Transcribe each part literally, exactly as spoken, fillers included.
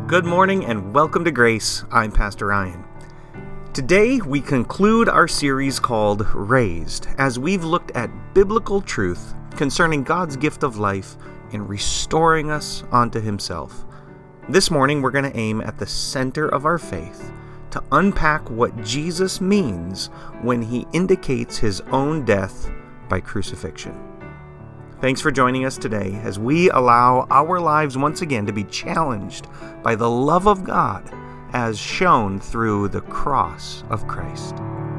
Good morning and welcome to Grace. I'm Pastor Ryan. Today we conclude our series called Raised, as we've looked at biblical truth concerning God's gift of life in restoring us onto Himself. This morning we're going to aim at the center of our faith to unpack what Jesus means when He indicates His own death by crucifixion. Thanks for joining us today as we allow our lives once again to be challenged by the love of God as shown through the cross of Christ.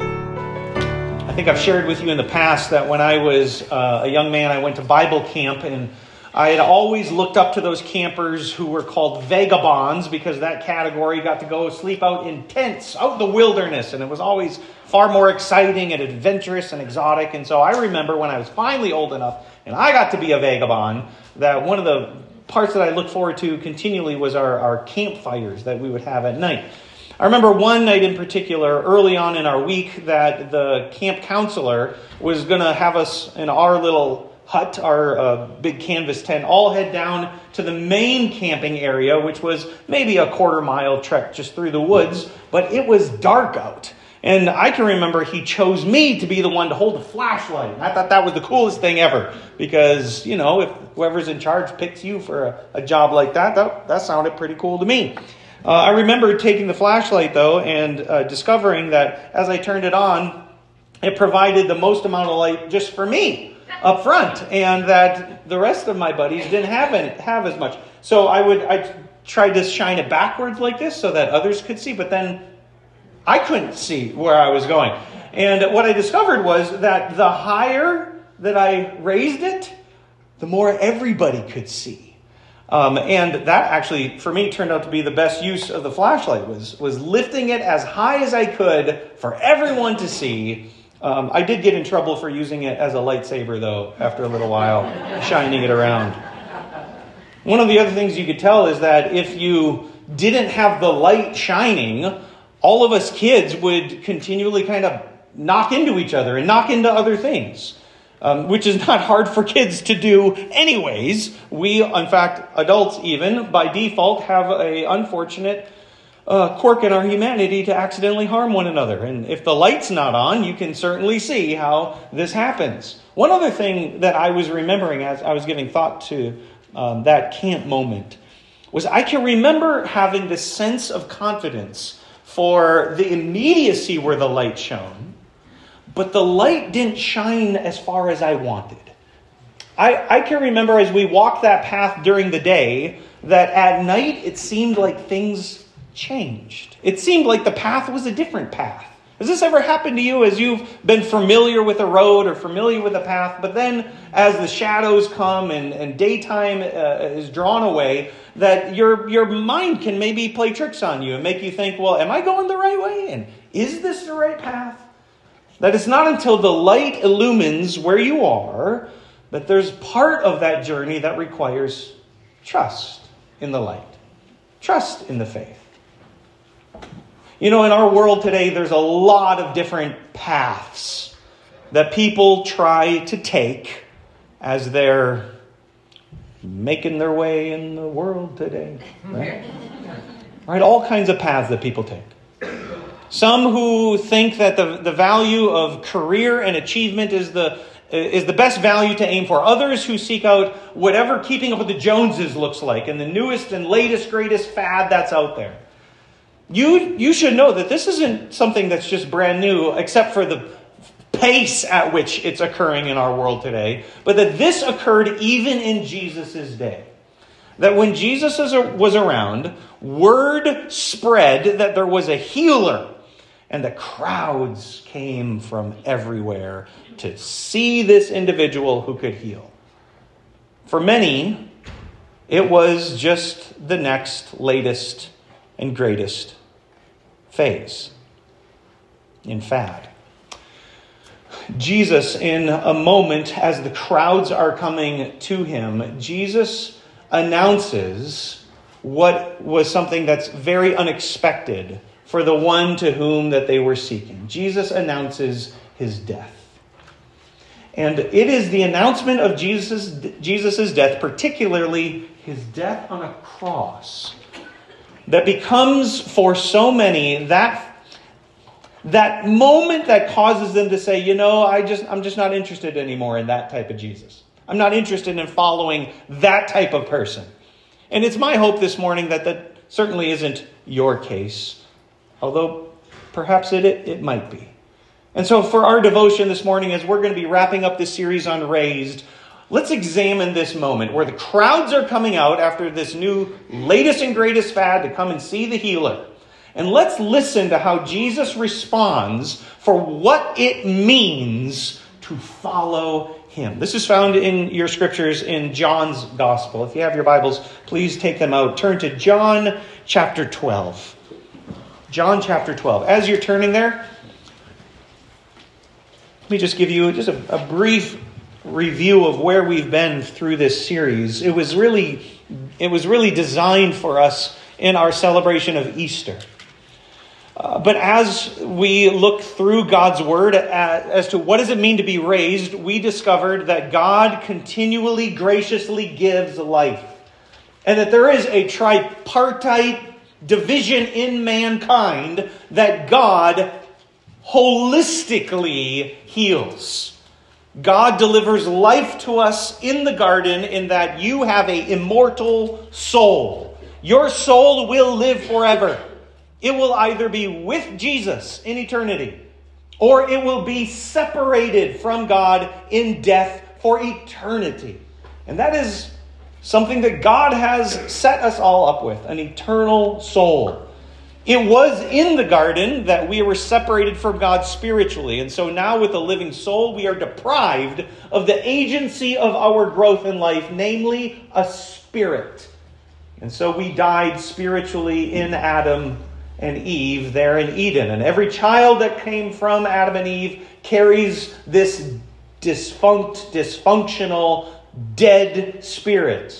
I think I've shared with you in the past that when I was uh, a young man, I went to Bible camp, and I had always looked up to those campers who were called vagabonds because that category got to go sleep out in tents, out in the wilderness, and it was always far more exciting and adventurous and exotic. And so I remember when I was finally old enough and I got to be a vagabond, that one of the parts that I looked forward to continually was our, our campfires that we would have at night. I remember one night in particular, early on in our week, that the camp counselor was going to have us in our little hut, our uh, big canvas tent, all head down to the main camping area, which was maybe a quarter mile trek just through the woods, but it was dark out. And I can remember he chose me to be the one to hold the flashlight. And I thought that was the coolest thing ever. Because, you know, if whoever's in charge picks you for a, a job like that, that, that sounded pretty cool to me. Uh, I remember taking the flashlight, though, and uh, discovering that as I turned it on, it provided the most amount of light just for me up front. And that the rest of my buddies didn't have any, have as much. So I would I tried to shine it backwards like this so that others could see, but then I couldn't see where I was going. And what I discovered was that the higher that I raised it, the more everybody could see. Um, and that actually, for me, turned out to be the best use of the flashlight, was, was lifting it as high as I could for everyone to see. Um, I did get in trouble for using it as a lightsaber, though, after a little while, shining it around. One of the other things you could tell is that if you didn't have the light shining, all of us kids would continually kind of knock into each other and knock into other things, um, which is not hard for kids to do anyways. We, in fact, adults even, by default, have a unfortunate uh, quirk in our humanity to accidentally harm one another. And if the light's not on, you can certainly see how this happens. One other thing that I was remembering as I was giving thought to um, that camp moment was I can remember having this sense of confidence for the immediacy where the light shone, but the light didn't shine as far as I wanted. I, I can remember as we walked that path during the day, that at night it seemed like things changed. It seemed like the path was a different path. Has this ever happened to you as you've been familiar with a road or familiar with a path, but then as the shadows come and, and daytime uh, is drawn away, that your your mind can maybe play tricks on you and make you think, well, am I going the right way? And is this the right path? That it's not until the light illumines where you are that there's part of that journey that requires trust in the light, trust in the faith. You know, in our world today, there's a lot of different paths that people try to take as they're making their way in the world today. Right? Right? All kinds of paths that people take. Some who think that the, the value of career and achievement is the is the best value to aim for. Others who seek out whatever keeping up with the Joneses looks like and the newest and latest, greatest fad that's out there. You you should know that this isn't something that's just brand new, except for the pace at which it's occurring in our world today, but that this occurred even in Jesus' day. That when Jesus was around, word spread that there was a healer, and the crowds came from everywhere to see this individual who could heal. For many, it was just the next, latest, and greatest phase in fad. Jesus, in a moment, as the crowds are coming to him, Jesus announces what was something that's very unexpected for the one to whom that they were seeking. Jesus announces his death. And it is the announcement of Jesus' Jesus's death, particularly his death on a cross, that becomes for so many that that moment that causes them to say, you know, I just I'm just not interested anymore in that type of Jesus. I'm not interested in following that type of person. And it's my hope this morning that that certainly isn't your case, although perhaps it, it, it might be. And so for our devotion this morning, as we're going to be wrapping up this series on Raised, let's examine this moment where the crowds are coming out after this new latest and greatest fad to come and see the healer. And let's listen to how Jesus responds for what it means to follow him. This is found in your scriptures in John's Gospel. If you have your Bibles, please take them out. Turn to John chapter twelve. John chapter twelve. As you're turning there, let me just give you just a, a brief review of where we've been through this series. It was really, it was really designed for us in our celebration of Easter. Uh, but as we look through God's Word at, as to what does it mean to be raised, we discovered that God continually graciously gives life. And that there is a tripartite division in mankind that God holistically heals. God delivers life to us in the garden in that you have an immortal soul. Your soul will live forever. It will either be with Jesus in eternity, or it will be separated from God in death for eternity. And that is something that God has set us all up with, an eternal soul. It was in the garden that we were separated from God spiritually. And so now with a living soul, we are deprived of the agency of our growth in life, namely a spirit. And so we died spiritually in Adam and Eve there in Eden. And every child that came from Adam and Eve carries this defunct, dysfunctional, dead spirit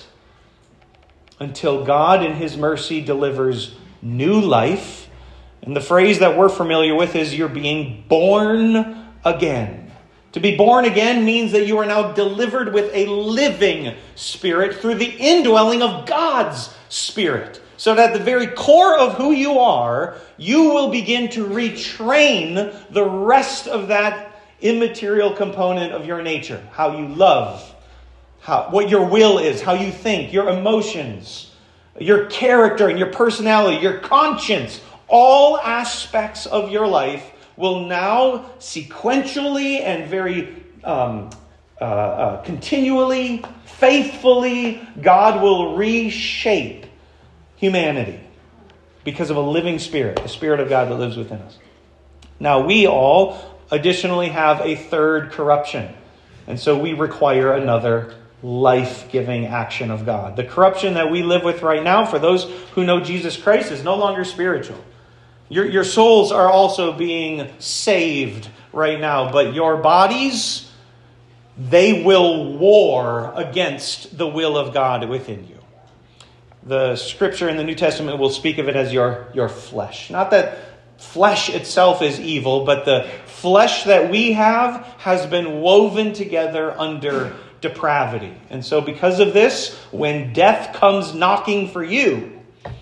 until God in his mercy delivers new life. And the phrase that we're familiar with is you're being born again. To be born again means that you are now delivered with a living spirit through the indwelling of God's Spirit. So that at the very core of who you are, you will begin to retrain the rest of that immaterial component of your nature. How you love, how, what your will is, how you think, your emotions, your character and your personality, your conscience. All aspects of your life will now sequentially and very um, uh, uh, continually, faithfully, God will reshape humanity because of a living spirit, the Spirit of God that lives within us. Now, we all additionally have a third corruption. And so we require another life-giving action of God. The corruption that we live with right now, for those who know Jesus Christ, is no longer spiritual. Your, your souls are also being saved right now, but your bodies, they will war against the will of God within you. The scripture in the New Testament will speak of it as your, your flesh. Not that flesh itself is evil, but the flesh that we have has been woven together under depravity. And so because of this, when death comes knocking for you,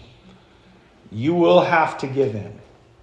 you will have to give in.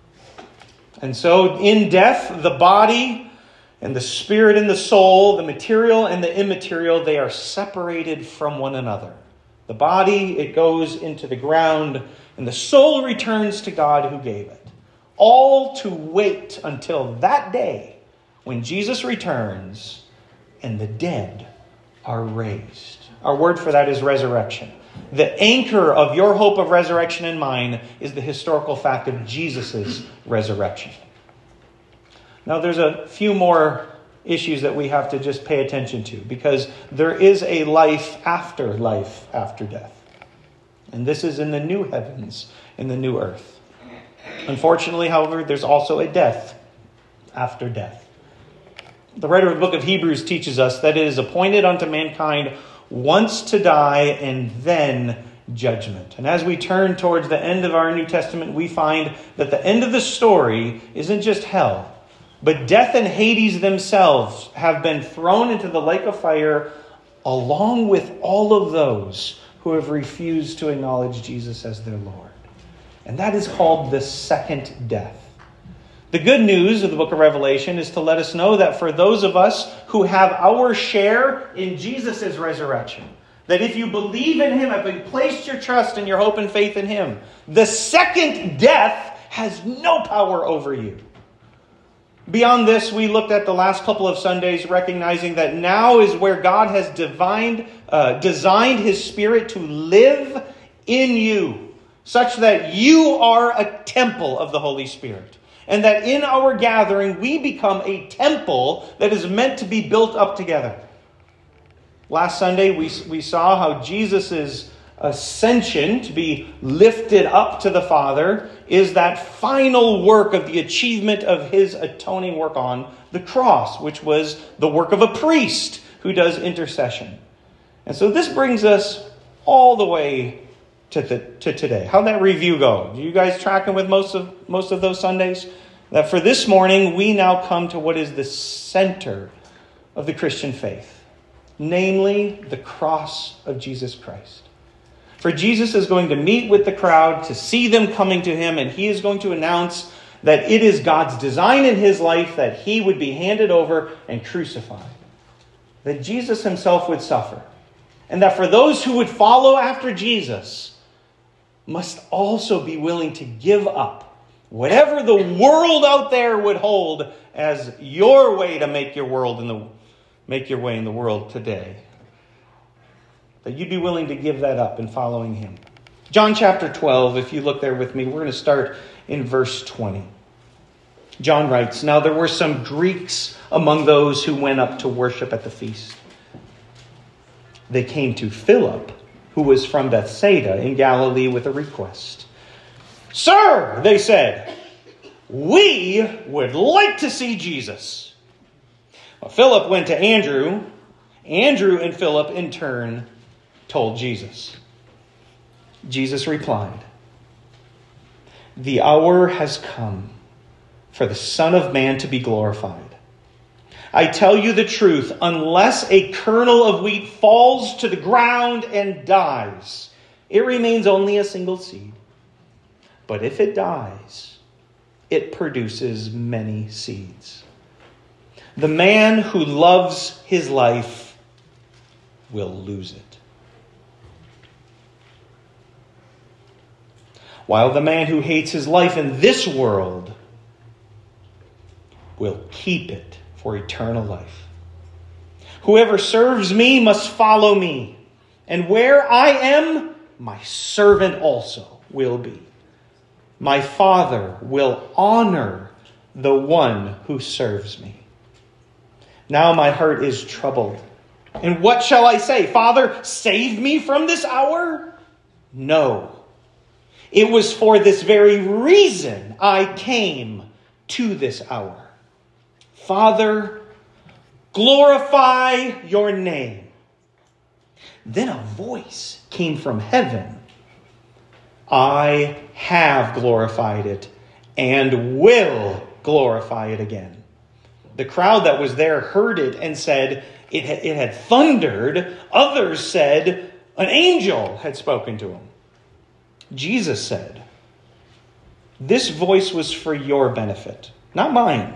And so in death, the body and the spirit and the soul, the material and the immaterial, they are separated from one another. The body, it goes into the ground, and the soul returns to God who gave it. All to wait until that day when Jesus returns and the dead are raised. Our word for that is resurrection. The anchor of your hope of resurrection and mine is the historical fact of Jesus' resurrection. Now, there's a few more issues that we have to just pay attention to, because there is a life after life after death. And this is in the new heavens, in the new earth. Unfortunately, however, there's also a death after death. The writer of the book of Hebrews teaches us that it is appointed unto mankind once to die and then judgment. And as we turn towards the end of our New Testament, we find that the end of the story isn't just hell, but death and Hades themselves have been thrown into the lake of fire along with all of those who have refused to acknowledge Jesus as their Lord. And that is called the second death. The good news of the book of Revelation is to let us know that for those of us who have our share in Jesus' resurrection, that if you believe in him, have you placed your trust and your hope and faith in him, the second death has no power over you. Beyond this, we looked at the last couple of Sundays recognizing that now is where God has divined, uh, designed his Spirit to live in you, such that you are a temple of the Holy Spirit. And that in our gathering, we become a temple that is meant to be built up together. Last Sunday, we, we saw how Jesus' ascension, to be lifted up to the Father, is that final work of the achievement of his atoning work on the cross, which was the work of a priest who does intercession. And so this brings us all the way to, the, to today. How'd that review go? Are you guys tracking with most of most of those Sundays? That for this morning, we now come to what is the center of the Christian faith, namely the cross of Jesus Christ. For Jesus is going to meet with the crowd to see them coming to him, and he is going to announce that it is God's design in his life that he would be handed over and crucified. That Jesus himself would suffer. And that for those who would follow after Jesus must also be willing to give up whatever the world out there would hold as your way to make your world in the make your way in the world today. That you'd be willing to give that up in following him. John chapter twelve, if you look there with me, we're going to start in verse twenty. John writes, "Now there were some Greeks among those who went up to worship at the feast. They came to Philip, who was from Bethsaida in Galilee, with a request. 'Sir,' they said, 'we would like to see Jesus.' Well, Philip went to Andrew. Andrew and Philip, in turn, told Jesus. Jesus replied, 'The hour has come for the Son of Man to be glorified. I tell you the truth, unless a kernel of wheat falls to the ground and dies, it remains only a single seed. But if it dies, it produces many seeds. The man who loves his life will lose it, while the man who hates his life in this world will keep it for eternal life. Whoever serves me must follow me, and where I am, my servant also will be. My Father will honor the one who serves me. Now my heart is troubled. And what shall I say? Father, save me from this hour? No. It was for this very reason I came to this hour. Father, glorify your name.' Then a voice came from heaven. 'I have glorified it and will glorify it again.' The crowd that was there heard it and said it had, it had thundered. Others said an angel had spoken to him. Jesus said, 'This voice was for your benefit, not mine.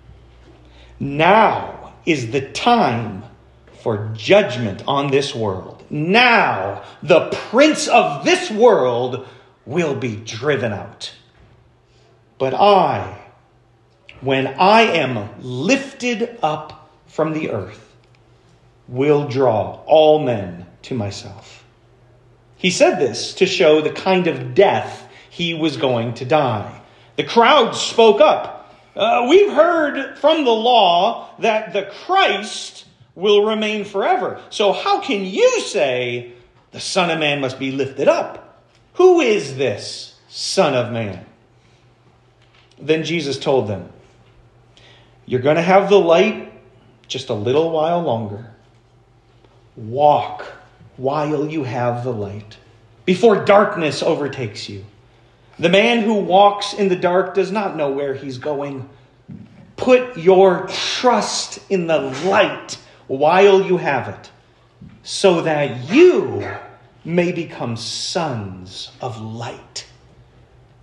Now is the time for judgment on this world. Now the prince of this world will be driven out. But I, when I am lifted up from the earth, will draw all men to myself.' He said this to show the kind of death he was going to die. The crowd spoke up. Uh, we've heard from the law that the Christ will remain forever. So how can you say the Son of Man must be lifted up? Who is this Son of Man?" Then Jesus told them, "You're going to have the light just a little while longer. Walk while you have the light, before darkness overtakes you. The man who walks in the dark does not know where he's going. Put your trust in the light while you have it, so that you may become sons of light.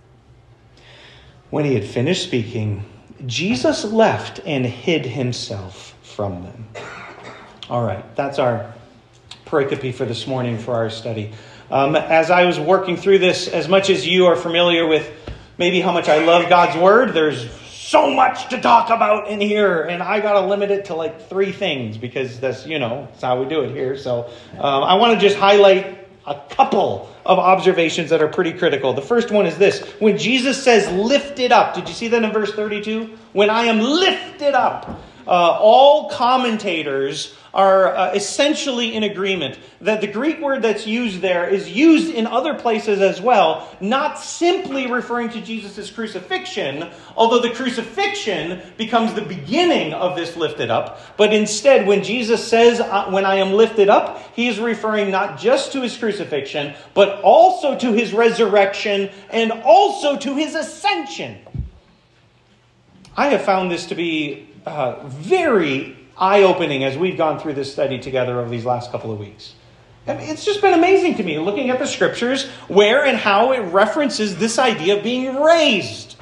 When he had finished speaking, Jesus left and hid himself from them. All right, that's our pericope for this morning for our study. Um, as I was working through this, as much as you are familiar with maybe how much I love God's word, there's so much to talk about in here, and I got to limit it to like three things because that's, you know, that's how we do it here. So um, I want to just highlight a couple of observations that are pretty critical. The first one is this. When Jesus says lifted up, did you see that in verse thirty-two? When I am lifted up, uh, all commentators are uh, essentially in agreement that the Greek word that's used there is used in other places as well, not simply referring to Jesus' crucifixion, although the crucifixion becomes the beginning of this lifted up, but instead when Jesus says, when I am lifted up, he is referring not just to his crucifixion, but also to his resurrection and also to his ascension. I have found this to be uh, very eye-opening as we've gone through this study together over these last couple of weeks. I mean, it's just been amazing to me looking at the scriptures where and how it references this idea of being raised.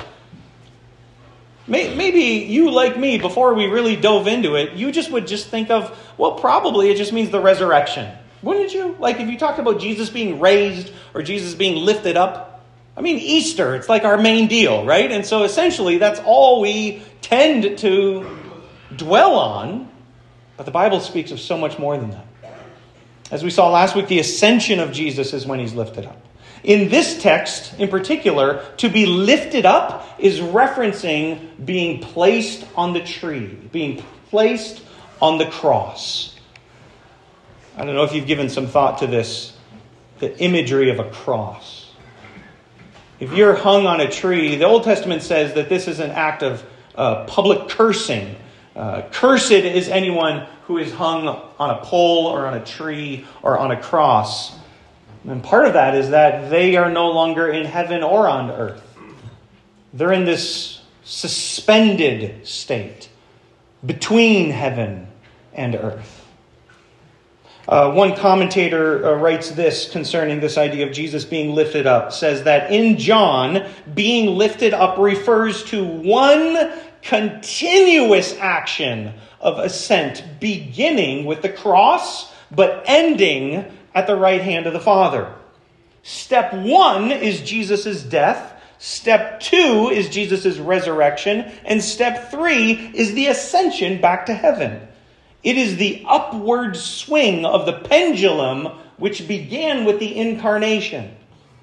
Maybe you, like me, before we really dove into it, you just would just think of, well, probably it just means the resurrection. Wouldn't you? Like if you talked about Jesus being raised or Jesus being lifted up, I mean, Easter, it's like our main deal, right? And so essentially that's all we tend to dwell on, but the Bible speaks of so much more than that. As we saw last week, the ascension of Jesus is when he's lifted up. In this text, in particular, to be lifted up is referencing being placed on the tree, being placed on the cross. I don't know if you've given some thought to this, the imagery of a cross. If you're hung on a tree, the Old Testament says that this is an act of uh, public cursing. Uh, cursed is anyone who is hung on a pole or on a tree or on a cross. And part of that is that they are no longer in heaven or on earth. They're in this suspended state between heaven and earth. Uh, one commentator uh, writes this concerning this idea of Jesus being lifted up, says that in John, being lifted up refers to one continuous action of ascent, beginning with the cross, but ending at the right hand of the Father. Step one is Jesus' death. Step two is Jesus' resurrection. And step three is the ascension back to heaven. It is the upward swing of the pendulum which began with the incarnation.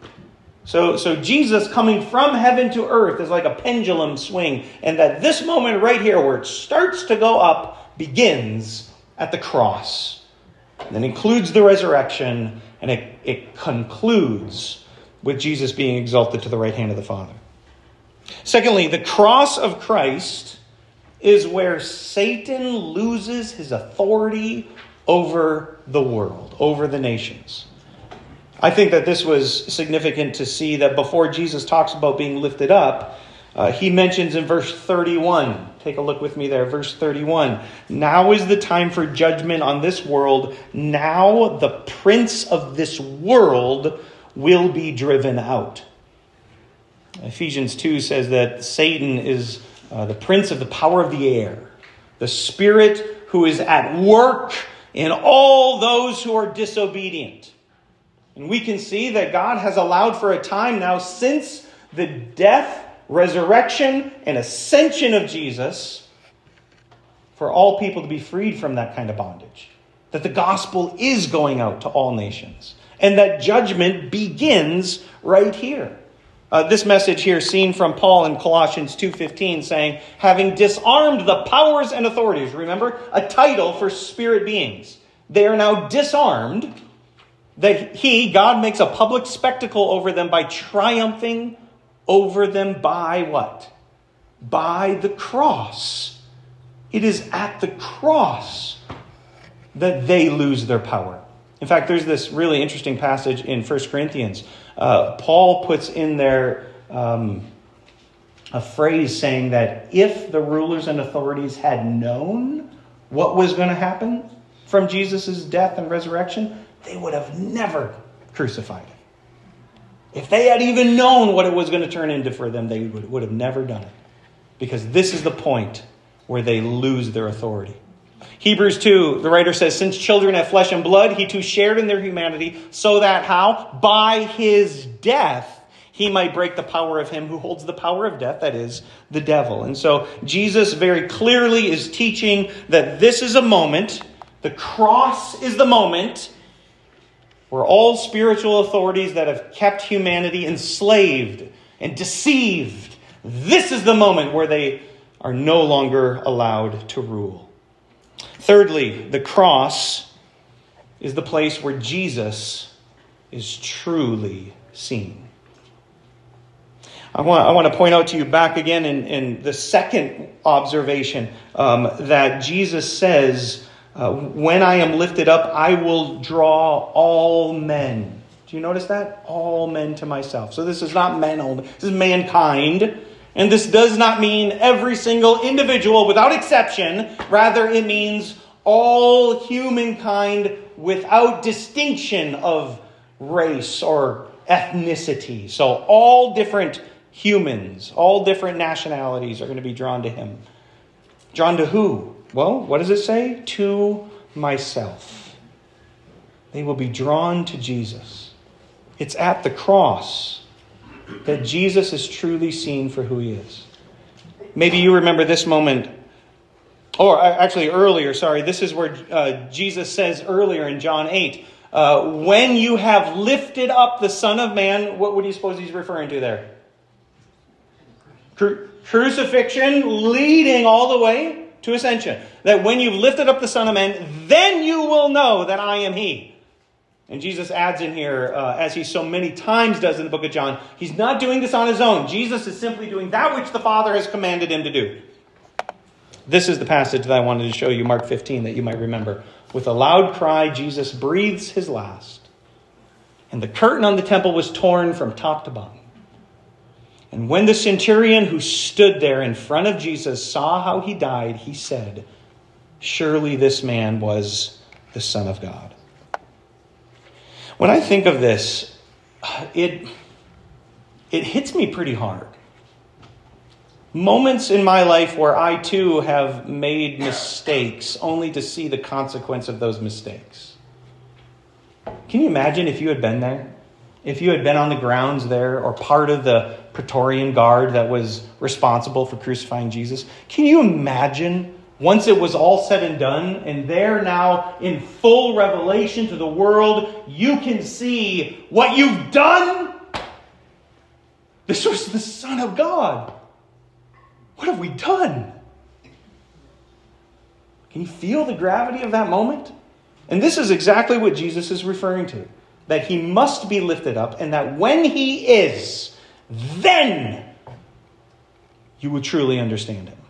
So, so Jesus coming from heaven to earth is like a pendulum swing. And that this moment right here where it starts to go up begins at the cross. And then includes the resurrection. And it, it concludes with Jesus being exalted to the right hand of the Father. Secondly, the cross of Christ is where Satan loses his authority over the world, over the nations. I think that this was significant to see that before Jesus talks about being lifted up, uh, he mentions in verse thirty-one, take a look with me there, verse thirty-one, now is the time for judgment on this world. Now the prince of this world will be driven out. Ephesians two says that Satan is uh, the prince of the power of the air, the spirit who is at work in all those who are disobedient. And we can see that God has allowed for a time now since the death, resurrection, and ascension of Jesus for all people to be freed from that kind of bondage. That the gospel is going out to all nations. And that judgment begins right here. Uh, this message here seen from Paul in Colossians two fifteen saying, having disarmed the powers and authorities. Remember, a title for spirit beings. They are now disarmed. That he, God, makes a public spectacle over them by triumphing over them by what? By the cross. It is at the cross that they lose their power. In fact, there's this really interesting passage in First Corinthians. Uh, Paul puts in there um, a phrase saying that if the rulers and authorities had known what was going to happen from Jesus' death and resurrection, they would have never crucified him. If they had even known what it was going to turn into for them, they would, would have never done it. Because this is the point where they lose their authority. Hebrews two, the writer says, since children have flesh and blood, he too shared in their humanity, so that how? By his death, he might break the power of him who holds the power of death, that is, the devil. And so Jesus very clearly is teaching that this is a moment, the cross is the moment, where all spiritual authorities that have kept humanity enslaved and deceived, this is the moment where they are no longer allowed to rule. Thirdly, the cross is the place where Jesus is truly seen. I want, I want to point out to you back again in, in the second observation um, that Jesus says, uh, when I am lifted up, I will draw all men. Do you notice that? All men to myself. So this is not men only. This is mankind. And this does not mean every single individual without exception. Rather, it means all humankind without distinction of race or ethnicity. So all different humans, all different nationalities are going to be drawn to him. Drawn to who? Well, what does it say? To myself. They will be drawn to Jesus. It's at the cross that Jesus is truly seen for who he is. Maybe you remember this moment, or actually earlier, sorry, this is where uh, Jesus says earlier in John eight, uh, when you have lifted up the Son of Man, what would you suppose he's referring to there? Cru- crucifixion leading all the way to ascension. That when you've lifted up the Son of Man, then you will know that I am he. And Jesus adds in here, uh, as he so many times does in the book of John, he's not doing this on his own. Jesus is simply doing that which the Father has commanded him to do. This is the passage that I wanted to show you, Mark fifteen, that you might remember. With a loud cry, Jesus breathes his last. And the curtain on the temple was torn from top to bottom. And when the centurion who stood there in front of Jesus saw how he died, he said, surely this man was the Son of God. When I think of this, it, it hits me pretty hard. Moments in my life where I too have made mistakes only to see the consequence of those mistakes. Can you imagine if you had been there? If you had been on the grounds there or part of the Praetorian Guard that was responsible for crucifying Jesus? Can you imagine once it was all said and done and there now in full revelation to the world, you can see what you've done? This was the Son of God. What have we done? Can you feel the gravity of that moment? And this is exactly what Jesus is referring to. That he must be lifted up, and that when he is, then you will truly understand him.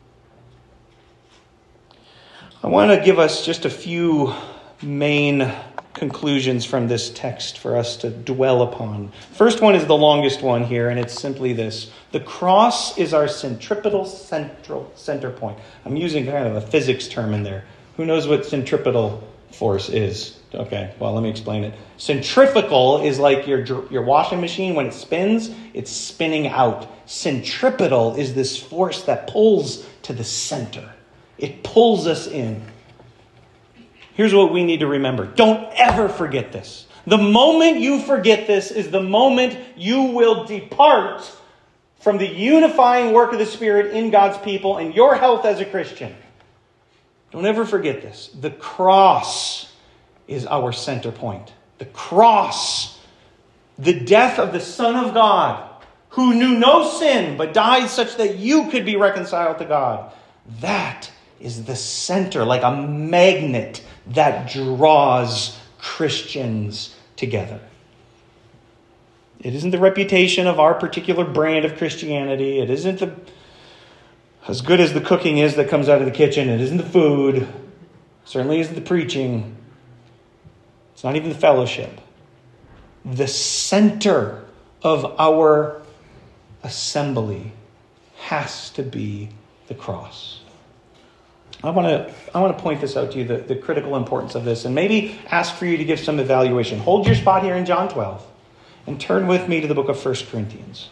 I want to give us just a few main conclusions from this text for us to dwell upon. First one is the longest one here, and it's simply this. The cross is our centripetal central center point. I'm using kind of a physics term in there. Who knows what centripetal force is? Okay, well, let me explain it. Centrifugal is like your, your washing machine. When it spins, it's spinning out. Centripetal is this force that pulls to the center. It pulls us in. Here's what we need to remember. Don't ever forget this. The moment you forget this is the moment you will depart from the unifying work of the Spirit in God's people and your health as a Christian. Don't ever forget this. The cross is our center point. The cross, the death of the Son of God, who knew no sin but died such that you could be reconciled to God. That is the center, like a magnet that draws Christians together. It isn't the reputation of our particular brand of Christianity. It isn't the as good as the cooking is that comes out of the kitchen. It isn't the food. It certainly isn't the preaching. It's not even the fellowship. The center of our assembly has to be the cross. I want to I want to point this out to you, the, the critical importance of this, and maybe ask for you to give some evaluation. Hold your spot here in John twelve. And turn with me to the book of First Corinthians.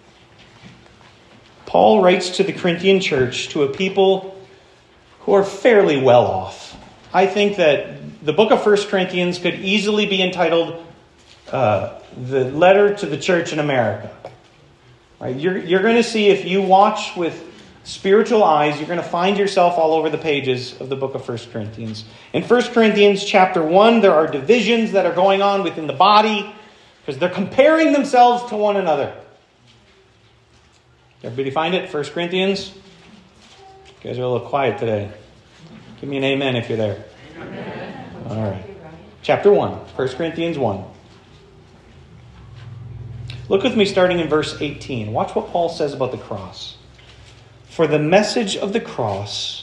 Paul writes to the Corinthian church, to a people who are fairly well off. I think that the book of First Corinthians could easily be entitled uh, the letter to the church in America. Right? You're, you're going to see, if you watch with spiritual eyes, you're going to find yourself all over the pages of the book of First Corinthians. In First Corinthians chapter one, there are divisions that are going on within the body because they're comparing themselves to one another. Everybody find it? First Corinthians? You guys are a little quiet today. Give me an amen if you're there. Amen. All right. Chapter one. First Corinthians one. Look with me starting in verse eighteen. Watch what Paul says about the cross. For the message of the cross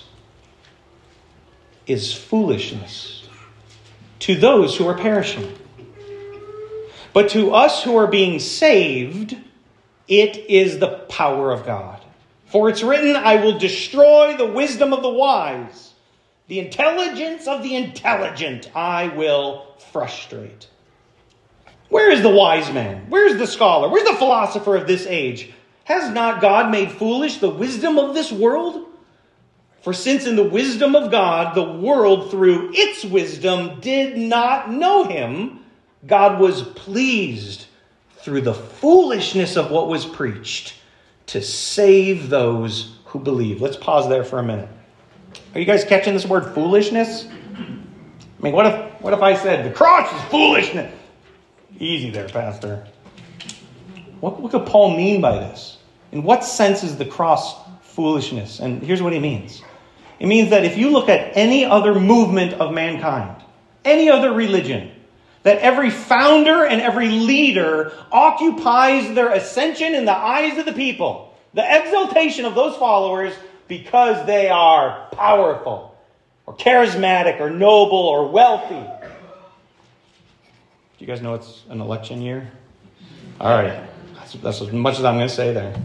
is foolishness to those who are perishing. But to us who are being saved, it is the power of God. For it's written, I will destroy the wisdom of the wise. The intelligence of the intelligent I will frustrate. Where is the wise man? Where is the scholar? Where's the philosopher of this age? Has not God made foolish the wisdom of this world? For since in the wisdom of God, the world through its wisdom did not know him, God was pleased through the foolishness of what was preached to save those who believe. Let's pause there for a minute. Are you guys catching this word foolishness? I mean, what if what if I said the cross is foolishness? Easy there, Pastor. What, what could Paul mean by this? In what sense is the cross foolishness? And here's what he means. It means that if you look at any other movement of mankind, any other religion, that every founder and every leader occupies their ascension in the eyes of the people, the exaltation of those followers because they are powerful or charismatic or noble or wealthy. Do you guys know it's an election year? All right. That's, that's as much as I'm going to say there.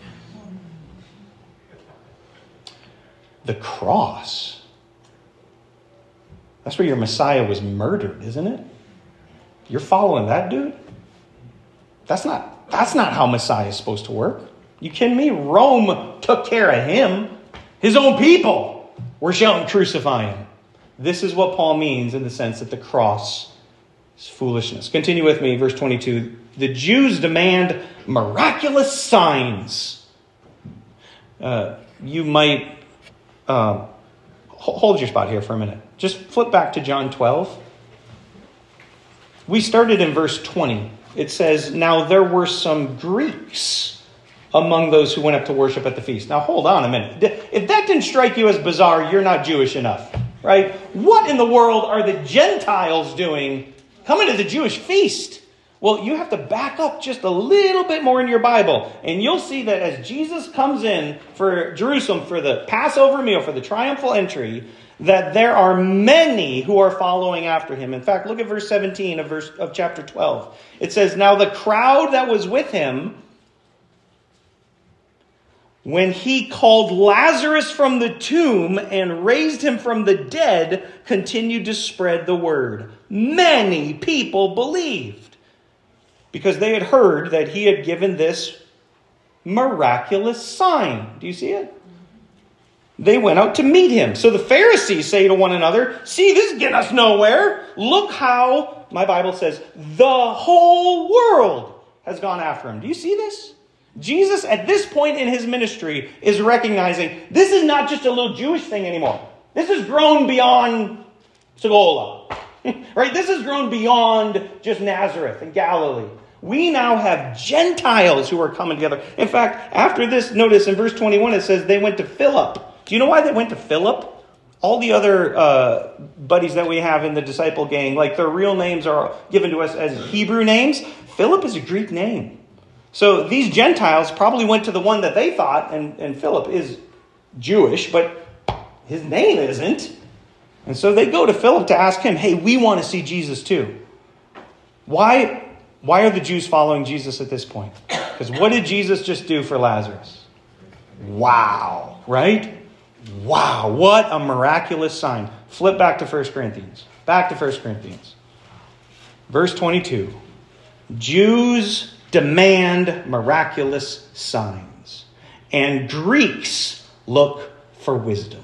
The cross. That's where your Messiah was murdered, isn't it? You're following that dude? That's not, that's not how Messiah is supposed to work. You kidding me? Rome took care of him. His own people were shouting, crucify him. This is what Paul means in the sense that the cross is foolishness. Continue with me, verse twenty-two. The Jews demand miraculous signs. Uh, you might uh, hold your spot here for a minute. Just flip back to John twelve. We started in verse twenty. It says, now there were some Greeks among those who went up to worship at the feast. Now hold on a minute. If that didn't strike you as bizarre, you're not Jewish enough, right? What in the world are the Gentiles doing coming to the Jewish feast? Well, you have to back up just a little bit more in your Bible. And you'll see that as Jesus comes in for Jerusalem for the Passover meal, for the triumphal entry, that there are many who are following after him. In fact, look at verse seventeen of verse of chapter twelve. It says, now the crowd that was with him, when he called Lazarus from the tomb and raised him from the dead, continued to spread the word. Many people believed because they had heard that he had given this miraculous sign. Do you see it? They went out to meet him. So the Pharisees say to one another, see, this is getting us nowhere. Look how, my Bible says, the whole world has gone after him. Do you see this? Jesus, at this point in his ministry, is recognizing this is not just a little Jewish thing anymore. This has grown beyond Segola. Right? This has grown beyond just Nazareth and Galilee. We now have Gentiles who are coming together. In fact, after this, notice in verse twenty-one, it says they went to Philip. Do you know why they went to Philip? All the other uh, buddies that we have in the disciple gang, like their real names are given to us as Hebrew names. Philip is a Greek name. So these Gentiles probably went to the one that they thought, and, and Philip is Jewish, but his name isn't. And so they go to Philip to ask him, hey, we want to see Jesus too. Why, why are the Jews following Jesus at this point? Because what did Jesus just do for Lazarus? Wow, right? Wow, what a miraculous sign. Flip back to First Corinthians. Back to First Corinthians. Verse twenty-two. Jews demand miraculous signs, and Greeks look for wisdom.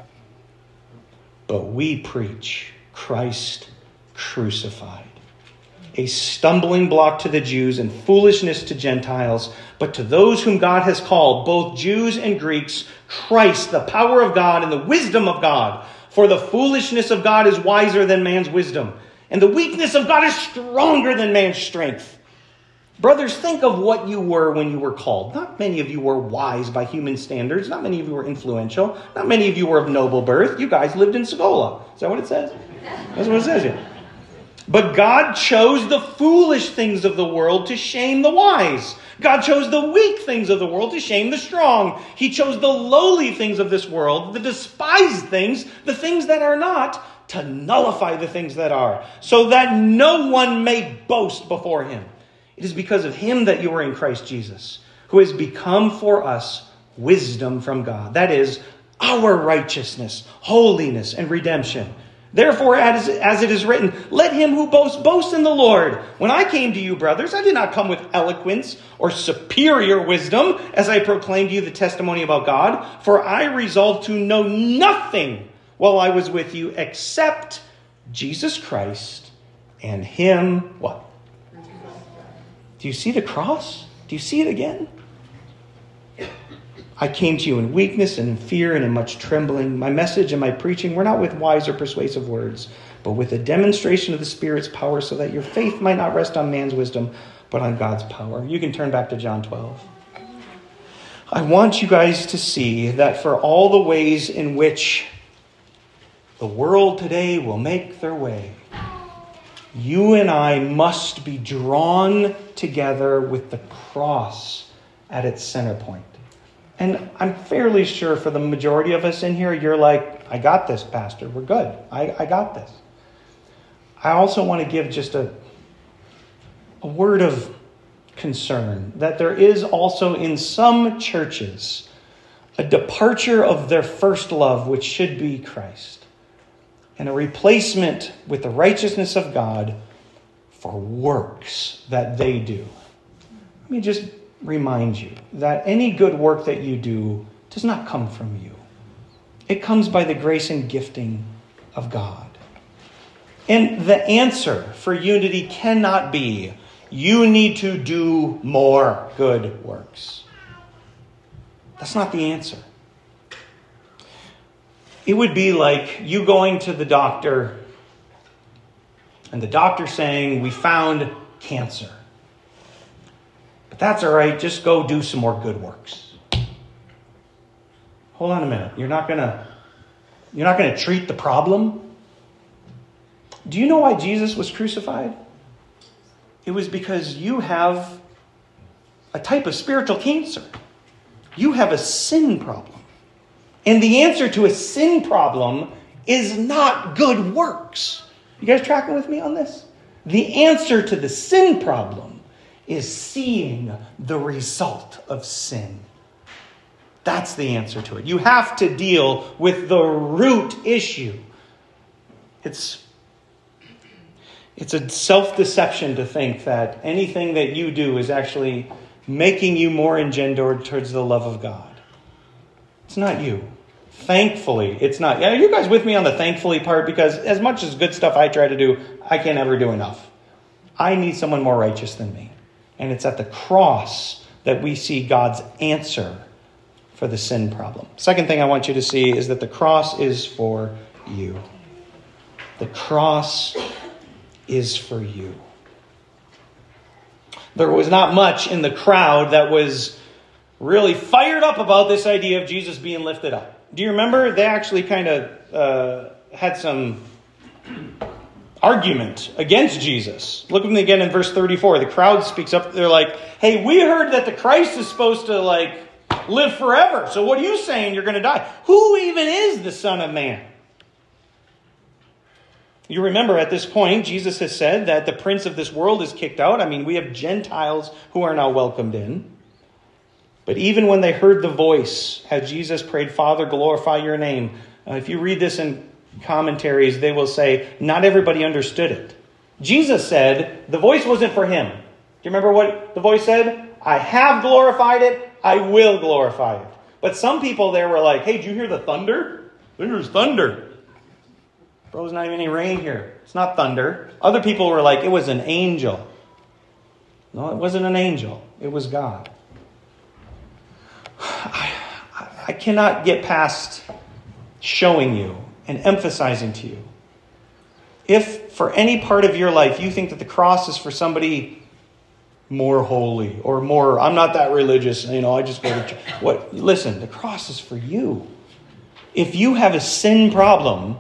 But we preach Christ crucified, a stumbling block to the Jews and foolishness to Gentiles. But to those whom God has called, both Jews and Greeks, Christ, the power of God and the wisdom of God. For the foolishness of God is wiser than man's wisdom, and the weakness of God is stronger than man's strength. Brothers, think of what you were when you were called. Not many of you were wise by human standards. Not many of you were influential. Not many of you were of noble birth. You guys lived in Segola. Is that what it says? That's what it says here. But God chose the foolish things of the world to shame the wise. God chose the weak things of the world to shame the strong. He chose the lowly things of this world, the despised things, the things that are not, to nullify the things that are, so that no one may boast before him. It is because of him that you are in Christ Jesus, who has become for us wisdom from God. That is, our righteousness, holiness, and redemption. Therefore, as, as it is written, let him who boasts boast in the Lord. When I came to you, brothers, I did not come with eloquence or superior wisdom as I proclaimed to you the testimony about God. For I resolved to know nothing while I was with you except Jesus Christ and him, what? Do you see the cross? Do you see it again? I came to you in weakness and in fear and in much trembling. My message and my preaching were not with wise or persuasive words, but with a demonstration of the Spirit's power, so that your faith might not rest on man's wisdom, but on God's power. You can turn back to John twelve. I want you guys to see that for all the ways in which the world today will make their way, you and I must be drawn together with the cross at its center point. And I'm fairly sure for the majority of us in here, you're like, I got this, Pastor. We're good. I, I got this. I also want to give just a, a word of concern that there is also in some churches a departure of their first love, which should be Christ, and a replacement with the righteousness of God for works that they do. Let me just remind you that any good work that you do does not come from you. It comes by the grace and gifting of God. And the answer for unity cannot be, you need to do more good works. That's not the answer. It would be like you going to the doctor and the doctor saying, we found cancer. But that's all right, just go do some more good works. Hold on a minute. You're not gonna, you're not gonna treat the problem? Do you know why Jesus was crucified? It was because you have a type of spiritual cancer. You have a sin problem. And the answer to a sin problem is not good works. You guys tracking with me on this? The answer to the sin problem is seeing the result of sin. That's the answer to it. You have to deal with the root issue. It's, it's a self-deception to think that anything that you do is actually making you more engendered towards the love of God. It's not you. Thankfully, it's not. Are you guys with me on the thankfully part? Because as much as good stuff I try to do, I can't ever do enough. I need someone more righteous than me. And it's at the cross that we see God's answer for the sin problem. Second thing I want you to see is that the cross is for you. The cross is for you. There was not much in the crowd that was really fired up about this idea of Jesus being lifted up. Do you remember? They actually kind of uh, had some argument against Jesus. Look at me again in verse thirty-four. The crowd speaks up. They're like, hey, we heard that the Christ is supposed to like live forever. So what are you saying? You're going to die. Who even is the Son of Man? You remember at this point, Jesus has said that the prince of this world is kicked out. I mean, we have Gentiles who are now welcomed in. But even when they heard the voice, as Jesus prayed, Father, glorify your name. Uh, if you read this in commentaries, they will say, not everybody understood it. Jesus said the voice wasn't for him. you remember what the voice said? I have glorified it. I will glorify it. But some people there were like, hey, did you hear the thunder? There's thunder. Bro, there's not even any rain here. It's not thunder. Other people were like, it was an angel. No, it wasn't an angel. It was God. I, I cannot get past showing you and emphasizing to you. If for any part of your life you think that the cross is for somebody more holy or more, I'm not that religious, you know, I just go to church. What? Listen, the cross is for you. If you have a sin problem,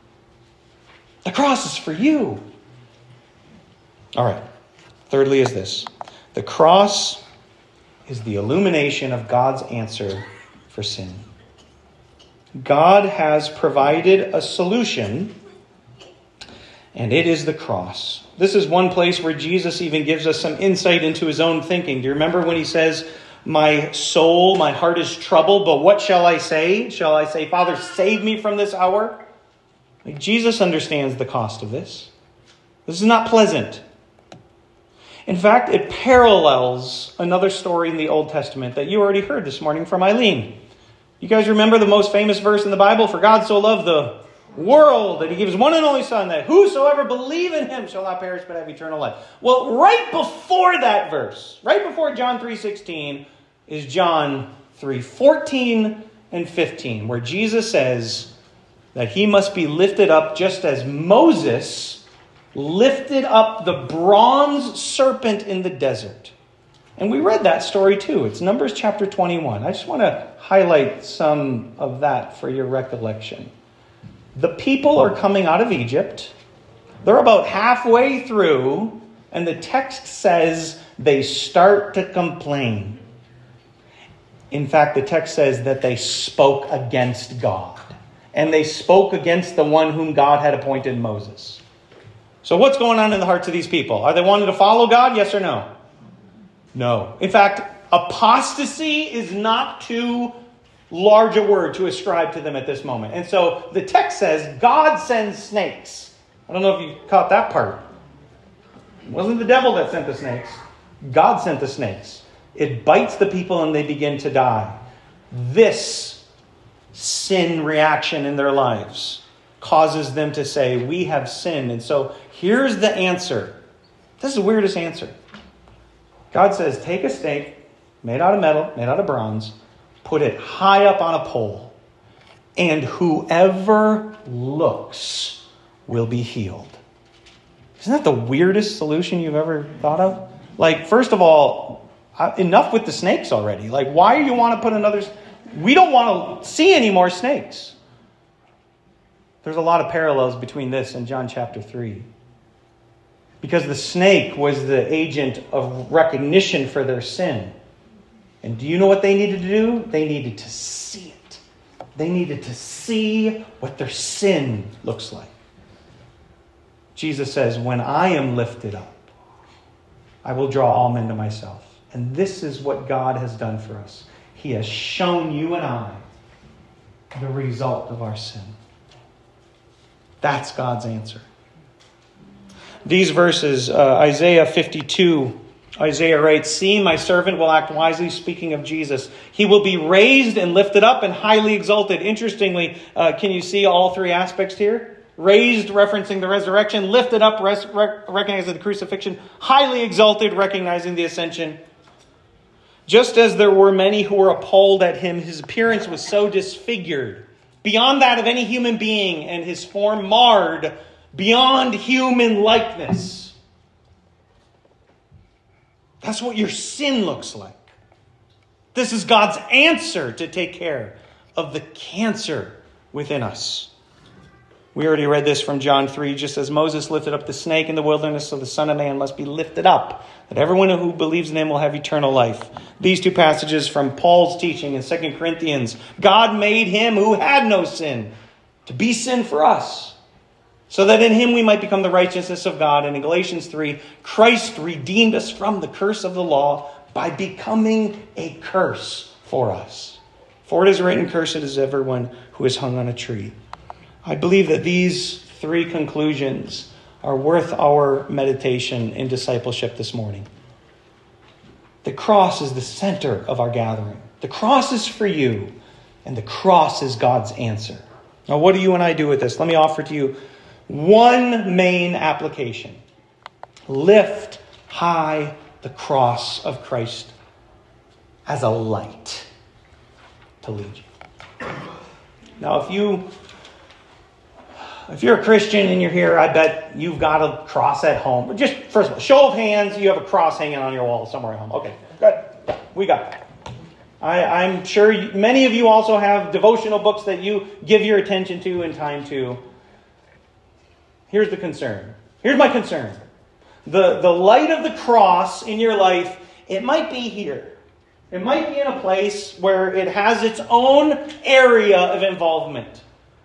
the cross is for you. All right. Thirdly is this. The cross is the illumination of God's answer for sin. God has provided a solution, and it is the cross. This is one place where Jesus even gives us some insight into his own thinking. Do you remember when he says, my soul, my heart is troubled, but what shall I say? Shall I say, Father, save me from this hour? Like, Jesus understands the cost of this. This is not pleasant. In fact, it parallels another story in the Old Testament that you already heard this morning from Eileen. You guys remember the most famous verse in the Bible? For God so loved the world that he gives one and only Son, that whosoever believe in him shall not perish but have eternal life. Well, right before that verse, right before John three sixteen, is John three fourteen and fifteen, where Jesus says that he must be lifted up just as Moses lifted up the bronze serpent in the desert. And we read that story too. It's Numbers chapter twenty-one. I just want to highlight some of that for your recollection. The people are coming out of Egypt. They're about halfway through, and the text says they start to complain. In fact, the text says that they spoke against God. And they spoke against the one whom God had appointed Moses. So what's going on in the hearts of these people? Are they wanting to follow God? Yes or no? No. In fact, apostasy is not too large a word to ascribe to them at this moment. And so the text says God sends snakes. I don't know if you caught that part. It wasn't the devil that sent the snakes. God sent the snakes. It bites the people and they begin to die. This sin reaction in their lives causes them to say, we have sinned. And so here's the answer. This is the weirdest answer. God says, take a snake made out of metal, made out of bronze, put it high up on a pole, and whoever looks will be healed. Isn't that the weirdest solution you've ever thought of? Like, first of all, enough with the snakes already. Like, why do you want to put another... We don't want to see any more snakes. There's a lot of parallels between this and John chapter three. Because the snake was the agent of recognition for their sin. And do you know what they needed to do? They needed to see it. They needed to see what their sin looks like. Jesus says, when I am lifted up, I will draw all men to myself. And this is what God has done for us. He has shown you and I the result of our sin. That's God's answer. These verses, uh, Isaiah fifty-two, Isaiah writes, see, my servant will act wisely, speaking of Jesus. He will be raised and lifted up and highly exalted. Interestingly, uh, can you see all three aspects here? Raised, referencing the resurrection. Lifted up, res- rec- recognizing the crucifixion. Highly exalted, recognizing the ascension. Just as there were many who were appalled at him, his appearance was so disfigured, beyond that of any human being, and his form marred beyond human likeness. That's what your sin looks like. This is God's answer to take care of the cancer within us. We already read this from John three. Just as Moses lifted up the snake in the wilderness, so the Son of Man must be lifted up, that everyone who believes in him will have eternal life. These two passages from Paul's teaching in Second Corinthians. God made him who had no sin to be sin for us, so that in him we might become the righteousness of God. And in Galatians three, Christ redeemed us from the curse of the law by becoming a curse for us. For it is written, cursed is everyone who is hung on a tree. I believe that these three conclusions are worth our meditation in discipleship this morning. The cross is the center of our gathering. The cross is for you, and the cross is God's answer. Now, what do you and I do with this? Let me offer to you one main application. Lift high the cross of Christ as a light to lead you. Now, if you if you're a Christian and you're here, I bet you've got a cross at home. Just first of all, show of hands, you have a cross hanging on your wall somewhere at home. Okay, good. Yeah, we got that. I, I'm sure you, many of you also have devotional books that you give your attention to and time to. Here's the concern. Here's my concern. The, the light of the cross in your life, it might be here. It might be in a place where it has its own area of involvement.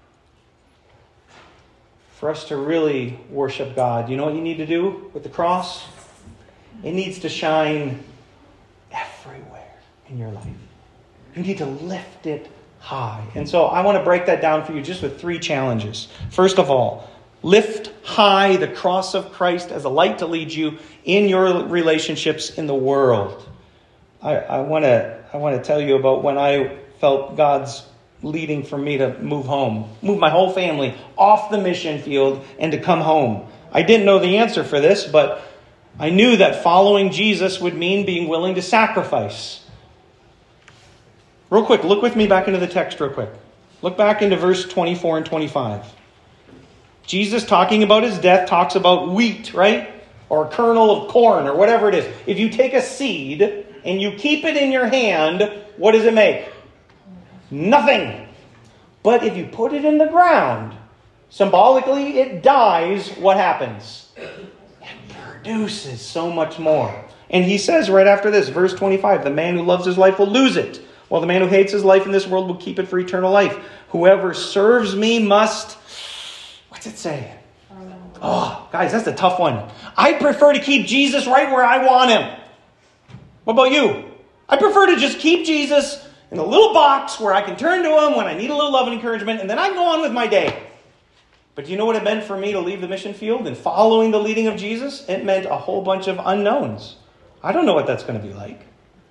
For us to really worship God, you know what you need to do with the cross? It needs to shine everywhere in your life. You need to lift it high. And so I want to break that down for you just with three challenges. First of all, lift high the cross of Christ as a light to lead you in your relationships in the world. I, I want to I want to tell you about when I felt God's leading for me to move home, move my whole family off the mission field and to come home. I didn't know the answer for this, but I knew that following Jesus would mean being willing to sacrifice. Real quick, look with me back into the text real quick. Look back into verse twenty-four and twenty-five. Jesus, talking about his death, talks about wheat, right? Or a kernel of corn or whatever it is. If you take a seed and you keep it in your hand, what does it make? Nothing. But if you put it in the ground, symbolically it dies, what happens? It produces so much more. And he says right after this, verse twenty-five, the man who loves his life will lose it, while the man who hates his life in this world will keep it for eternal life. Whoever serves me must... What's it say? Oh, guys, that's a tough one. I prefer to keep Jesus right where I want him. What about you? I prefer to just keep Jesus in a little box where I can turn to him when I need a little love and encouragement, and then I can go on with my day. But do you know what it meant for me to leave the mission field and following the leading of Jesus? It meant a whole bunch of unknowns. I don't know what that's going to be like.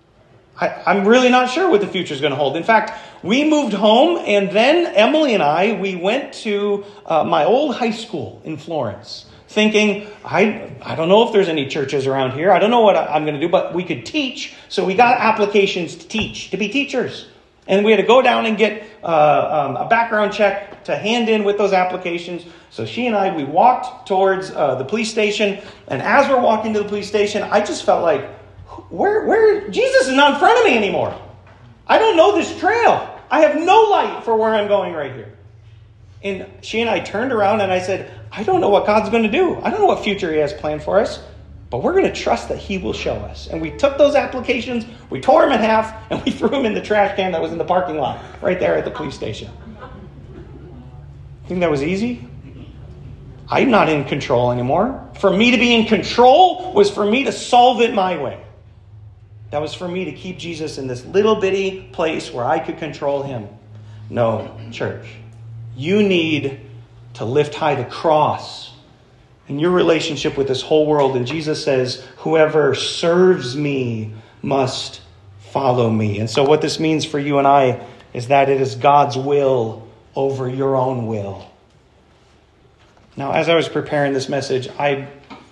I, I'm really not sure what the future is going to hold. In fact, we moved home, and then Emily and I, we went to uh, my old high school in Florence, thinking, I I don't know if there's any churches around here. I don't know what I, I'm going to do, but we could teach. So we got applications to teach, to be teachers. And we had to go down and get uh, um, a background check to hand in with those applications. So she and I, we walked towards uh, the police station. And as we're walking to the police station, I just felt like, Where, where, Jesus is not in front of me anymore. I don't know this trail. I have no light for where I'm going right here. And she and I turned around and I said, I don't know what God's going to do. I don't know what future he has planned for us, but we're going to trust that he will show us. And we took those applications, we tore them in half, and we threw them in the trash can that was in the parking lot right there at the police station. Think that was easy? I'm not in control anymore. For me to be in control was for me to solve it my way. That was for me to keep Jesus in this little bitty place where I could control him. No, church. You need to lift high the cross in your relationship with this whole world. And Jesus says, whoever serves me must follow me. And so what this means for you and I is that it is God's will over your own will. Now, as I was preparing this message, I,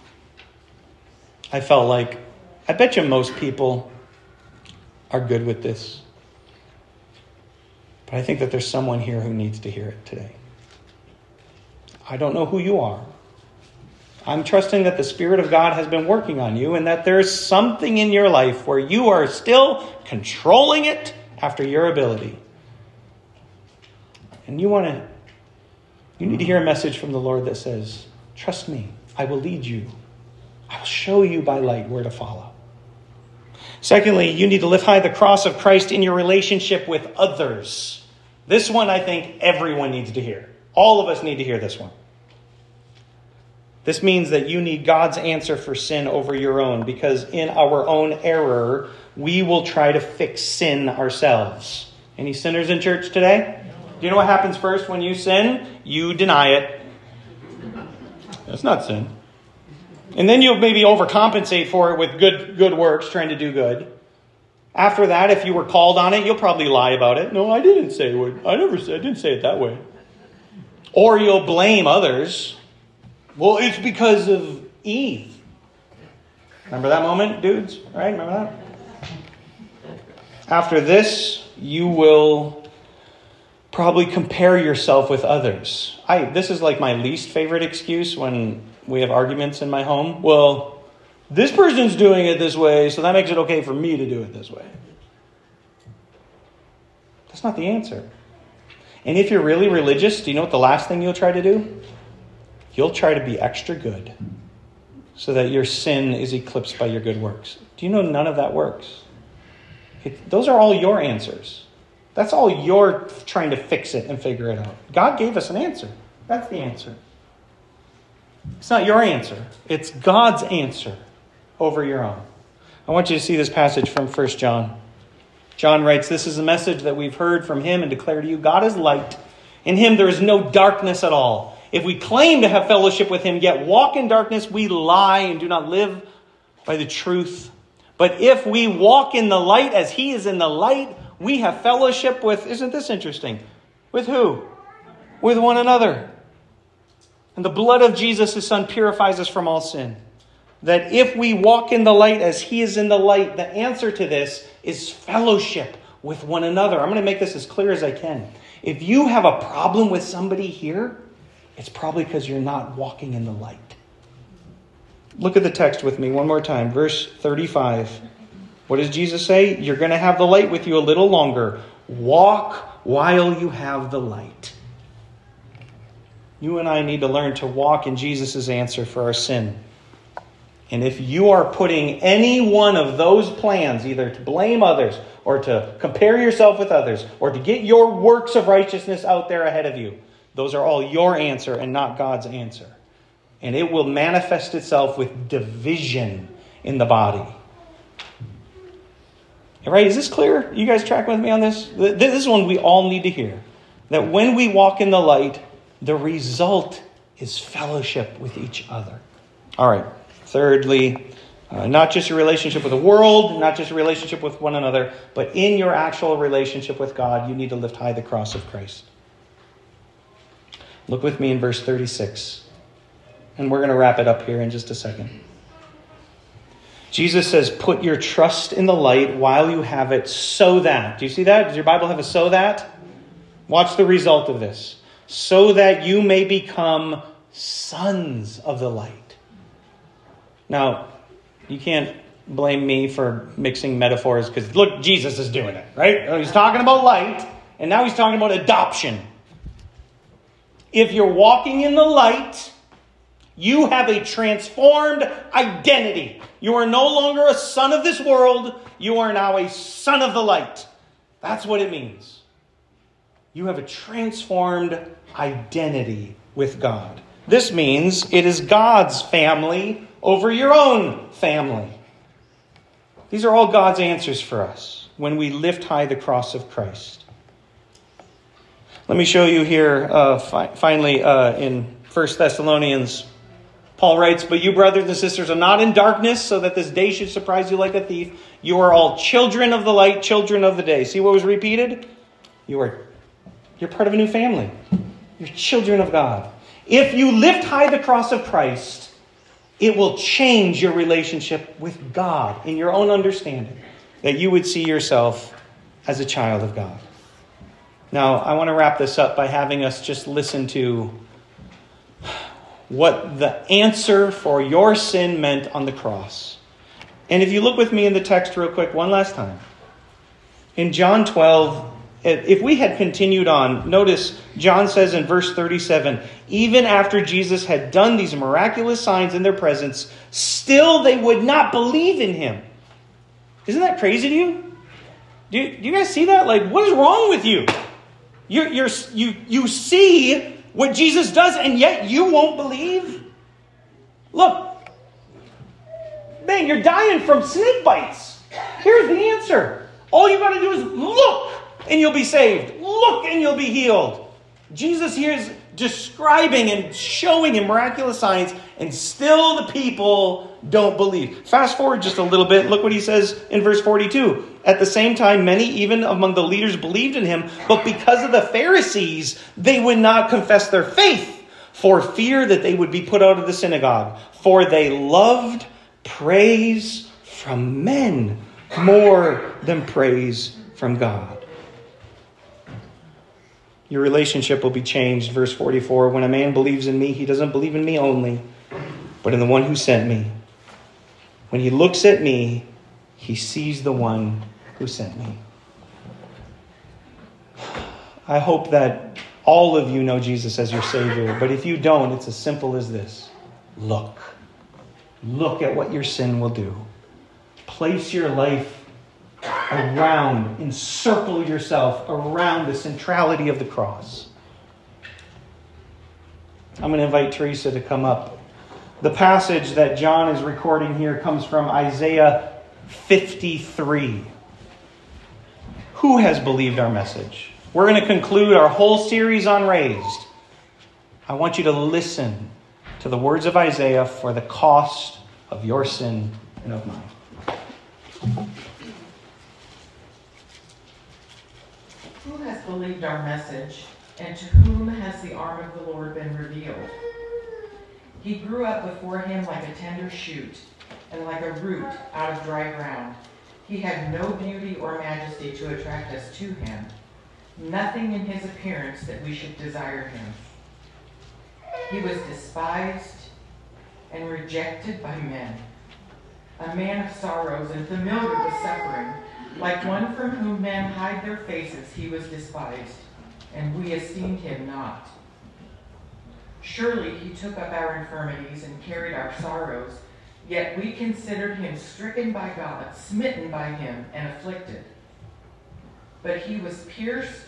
I felt like, I bet you most people are good with this. But I think that there's someone here who needs to hear it today. I don't know who you are. I'm trusting that the Spirit of God has been working on you and that there's something in your life where you are still controlling it after your ability. And you want to, you need to hear a message from the Lord that says, trust me, I will lead you. I will show you by light where to follow. Secondly, you need to lift high the cross of Christ in your relationship with others. This one, I think everyone needs to hear. All of us need to hear this one. This means that you need God's answer for sin over your own, because in our own error, we will try to fix sin ourselves. Any sinners in church today? Do you know what happens first when you sin? You deny it. That's not sin. And then you'll maybe overcompensate for it with good good works, trying to do good. After that, if you were called on it, you'll probably lie about it. No, I didn't say it. I never said, I didn't say it that way. Or you'll blame others. Well, it's because of Eve. Remember that moment, dudes? Right? Remember that? After this, you will probably compare yourself with others. I this is like my least favorite excuse when we have arguments in my home. Well, this person's doing it this way, so that makes it okay for me to do it this way. That's not the answer. And if you're really religious, do you know what the last thing you'll try to do? You'll try to be extra good so that your sin is eclipsed by your good works. Do you know none of that works? It, those are all your answers. That's all you're trying to fix it and figure it out. God gave us an answer. That's the answer. It's not your answer. It's God's answer over your own. I want you to see this passage from First John. John writes, "This is a message that we've heard from him and declare to you. God is light. In him there is no darkness at all. If we claim to have fellowship with him, yet walk in darkness, we lie and do not live by the truth. But if we walk in the light as he is in the light, we have fellowship with," isn't this interesting? With who? With one another. And the blood of Jesus, his son, purifies us from all sin. That if we walk in the light as he is in the light, the answer to this is fellowship with one another. I'm going to make this as clear as I can. If you have a problem with somebody here, it's probably because you're not walking in the light. Look at the text with me one more time. Verse thirty-five. What does Jesus say? You're going to have the light with you a little longer. Walk while you have the light. You and I need to learn to walk in Jesus' answer for our sin. And if you are putting any one of those plans, either to blame others or to compare yourself with others or to get your works of righteousness out there ahead of you, those are all your answer and not God's answer. And it will manifest itself with division in the body. Right? Is this clear? You guys tracking with me on this? This is one we all need to hear. That when we walk in the light, the result is fellowship with each other. All right. Thirdly, uh, not just your relationship with the world, not just your relationship with one another, but in your actual relationship with God, you need to lift high the cross of Christ. Look with me in verse thirty-six. And we're going to wrap it up here in just a second. Jesus says, put your trust in the light while you have it so that. Do you see that? Does your Bible have a so that? Watch the result of this. So that you may become sons of the light. Now, you can't blame me for mixing metaphors because, look, Jesus is doing it, right? He's talking about light, and now he's talking about adoption. If you're walking in the light, you have a transformed identity. You are no longer a son of this world. You are now a son of the light. That's what it means. You have a transformed identity with God. This means it is God's family over your own family. These are all God's answers for us when we lift high the cross of Christ. Let me show you here, uh, fi- finally, uh, in First Thessalonians. Paul writes, "But you, brothers and sisters, are not in darkness, so that this day should surprise you like a thief. You are all children of the light, children of the day." See what was repeated? You are, you're part of a new family. You're children of God. If you lift high the cross of Christ, it will change your relationship with God in your own understanding, that you would see yourself as a child of God. Now, I want to wrap this up by having us just listen to what the answer for your sin meant on the cross. And if you look with me in the text real quick one last time. In John twelve, if we had continued on, notice John says in verse thirty-seven, even after Jesus had done these miraculous signs in their presence, still they would not believe in him. Isn't that crazy to you? Do you, do you guys see that? Like, what is wrong with you? You're, you're, you, you see what Jesus does, and yet you won't believe? Look, man, you're dying from snake bites. Here's the answer. All you got to do is look, and you'll be saved. Look, and you'll be healed. Jesus here is describing and showing him miraculous signs, and still the people don't believe. Fast forward just a little bit. Look what he says in verse forty-two. At the same time, many even among the leaders believed in him, but because of the Pharisees, they would not confess their faith for fear that they would be put out of the synagogue. For they loved praise from men more than praise from God. Your relationship will be changed. Verse forty-four, when a man believes in me, he doesn't believe in me only, but in the one who sent me. When he looks at me, he sees the one who sent me. I hope that all of you know Jesus as your Savior, but if you don't, it's as simple as this. Look. Look at what your sin will do. Place your life around, encircle yourself around the centrality of the cross. I'm going to invite Teresa to come up. The passage that John is recording here comes from Isaiah fifty-three. Who has believed our message? We're going to conclude our whole series on Raised. I want you to listen to the words of Isaiah for the cost of your sin and of mine. Who has believed our message, and to whom has the arm of the Lord been revealed? He grew up before him like a tender shoot, and like a root out of dry ground. He had no beauty or majesty to attract us to him, nothing in his appearance that we should desire him. He was despised and rejected by men, a man of sorrows and familiar with suffering. Like one from whom men hide their faces, he was despised, and we esteemed him not. Surely he took up our infirmities and carried our sorrows, yet we considered him stricken by God, smitten by him, and afflicted. But he was pierced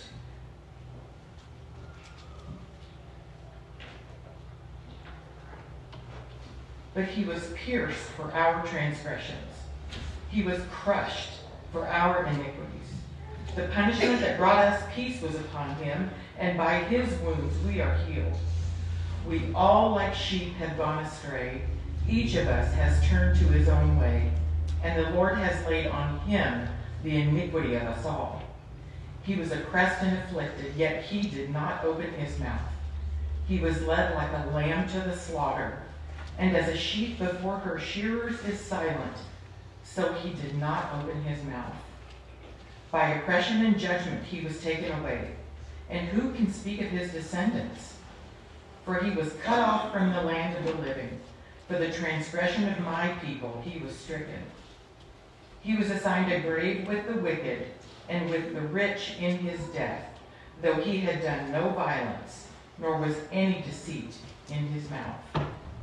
But he was pierced for our transgressions. He was crushed for our iniquities. The punishment that brought us peace was upon him, and by his wounds we are healed. We all like sheep have gone astray. Each of us has turned to his own way, and the Lord has laid on him the iniquity of us all. He was oppressed and afflicted, yet he did not open his mouth. He was led like a lamb to the slaughter, and as a sheep before her shearers is silent, so he did not open his mouth. By oppression and judgment he was taken away. And who can speak of his descendants? For he was cut off from the land of the living. For the transgression of my people he was stricken. He was assigned a grave with the wicked, and with the rich in his death, though he had done no violence, nor was any deceit in his mouth.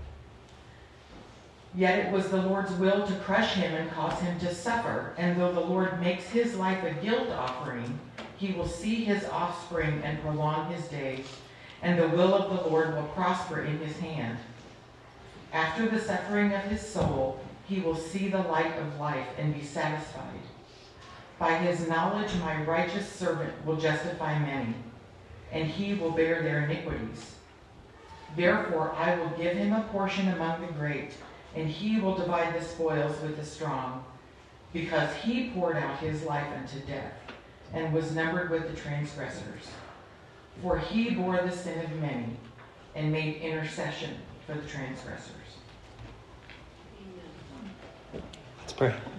Yet it was the Lord's will to crush him and cause him to suffer. And though the Lord makes his life a guilt offering, he will see his offspring and prolong his days, and the will of the Lord will prosper in his hand. After the suffering of his soul, he will see the light of life and be satisfied. By his knowledge, my righteous servant will justify many, and he will bear their iniquities. Therefore, I will give him a portion among the great, and he will divide the spoils with the strong, because he poured out his life unto death, and was numbered with the transgressors. For he bore the sin of many, and made intercession for the transgressors. Let's pray.